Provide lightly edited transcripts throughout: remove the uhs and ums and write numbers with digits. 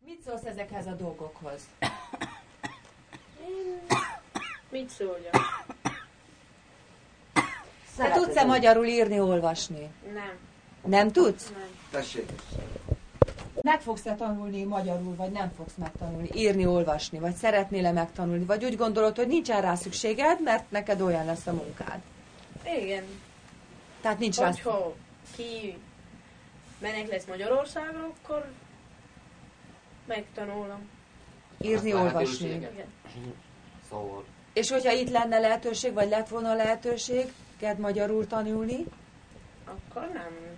Mit szólsz ezekhez a dolgokhoz? Mit szólja? Te tudsz-e magyarul írni, olvasni? Nem. Nem tudsz? Nem. Tessék. Meg fogsz-e tanulni magyarul, vagy nem fogsz megtanulni, írni, olvasni, vagy szeretnél-e megtanulni, vagy úgy gondolod, hogy nincsen rá szükséged, mert neked olyan lesz a munkád. Igen. Tehát nincs rá Hogyha ki menek lesz Magyarországra, akkor megtanulom. írni, olvasni. Igen. Szóval. És hogyha itt lenne lehetőség, vagy lett volna lehetőség, kell magyarul tanulni? Akkor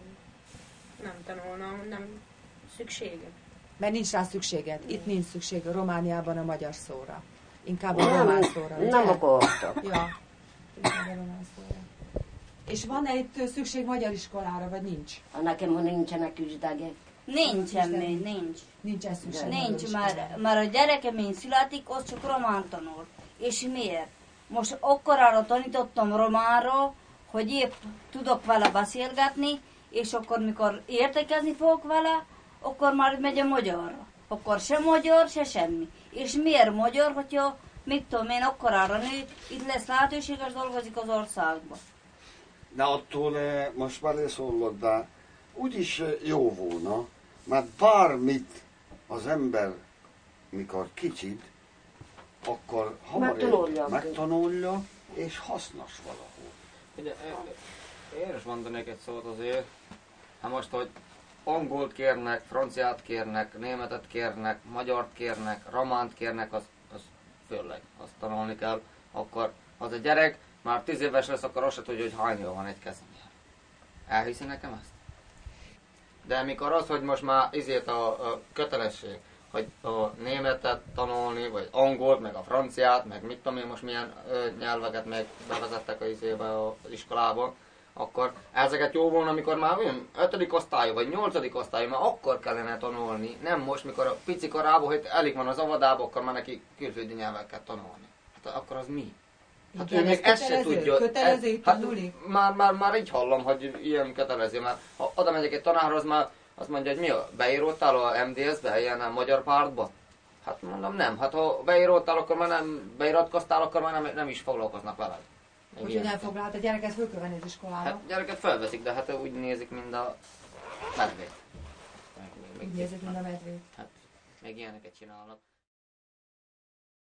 nem tanulnom, nem szükségem. Mert nincs rá szükséged. Itt nincs szükség a Romániában a magyar szóra. Inkább a román szóra. Ugye? Nem akartam. Ja. Inkább a román szóra. És van-e itt szükség magyar iskolára, vagy nincs? Nekem, ha nincsenek üzdegek. Nincsen még, nincs. Nincsen szükség. Nincs, magyar mert a gyerekem én születik, az csak román tanul. És miért? Most akkorára tanítottam románra, hogy épp tudok vele beszélgetni, és akkor mikor értekezni fogok vele, akkor már megy a magyarra. Akkor se magyar, se semmi. És miért magyar, hogyha mit tudom én, akkorára nő, itt lesz lehetőséges, dolgozik az országban. De attól most már szólod, de úgyis jó volna, mert bármit az ember, mikor kicsit, akkor hamar megtanulja, és hasznos valahol. Ugye, én is mondanék egy szót azért, hát most, hogy angolt kérnek, franciát kérnek, németet kérnek, magyart kérnek, románt kérnek, az főleg, azt tanulni kell, akkor az a gyerek már 10 éves lesz, akkor azt se tudja, hogy hány van egy kezemnél. Elhiszi nekem ezt? De mikor az, hogy most már a kötelesség, hogy a németet tanulni, vagy angolt, meg a franciát, meg mit tudom én most milyen nyelveket meg bevezettek az iskolába, akkor ezeket jó volna, amikor már olyan 5. osztályú, vagy 8. osztályú, már akkor kellene tanulni, nem most, mikor a pici korában, hogy elég van az avadába, akkor már neki külföldi nyelveket tanulni. Hát akkor az mi? Hát igen, ő még ezt se tudja. Kötelező tanulni? Már így hallom, hogy ilyen kötelező, mert ha oda megyek egy tanárhoz, már azt mondja, hogy mi a, beírottál a MDS-be, ilyen a magyar pártba? Hát mondom, nem. Hát ha beírottál, akkor már nem, beiratkoztál, akkor már nem is foglalkoznak veled. Úgyhogy nem fog, hát a gyereket föl kell venni az iskolába. Hát gyereket felveszik, de hát úgy nézik, mint a medvét. Úgy nézik, mint a medvét. Hát még ilyeneket csinálnak.